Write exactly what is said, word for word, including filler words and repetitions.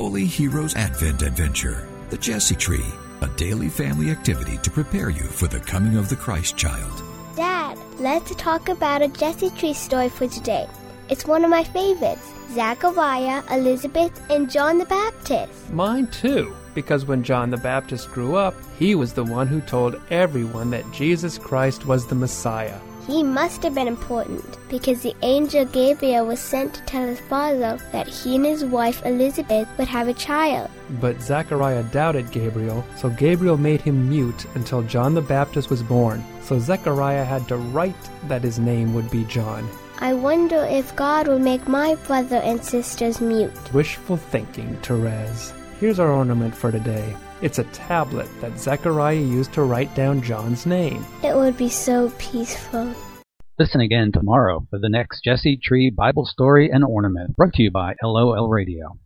Holy Heroes Advent Adventure, the Jesse Tree, a daily family activity to prepare you for the coming of the Christ child. Dad, let's talk about a Jesse Tree story for today. It's one of my favorites, Zechariah, Elizabeth, and John the Baptist. Mine too, because when John the Baptist grew up, he was the one who told everyone that Jesus Christ was the Messiah. He must have been important, because the angel Gabriel was sent to tell his father that he and his wife Elizabeth would have a child. But Zechariah doubted Gabriel, so Gabriel made him mute until John the Baptist was born. So Zechariah had to write that his name would be John. I wonder if God will make my brother and sisters mute. Wishful thinking, Therese. Here's our ornament for today. It's a tablet that Zechariah used to write down John's name. It would be so peaceful. Listen again tomorrow for the next Jesse Tree Bible story and ornament, brought to you by L O L Radio.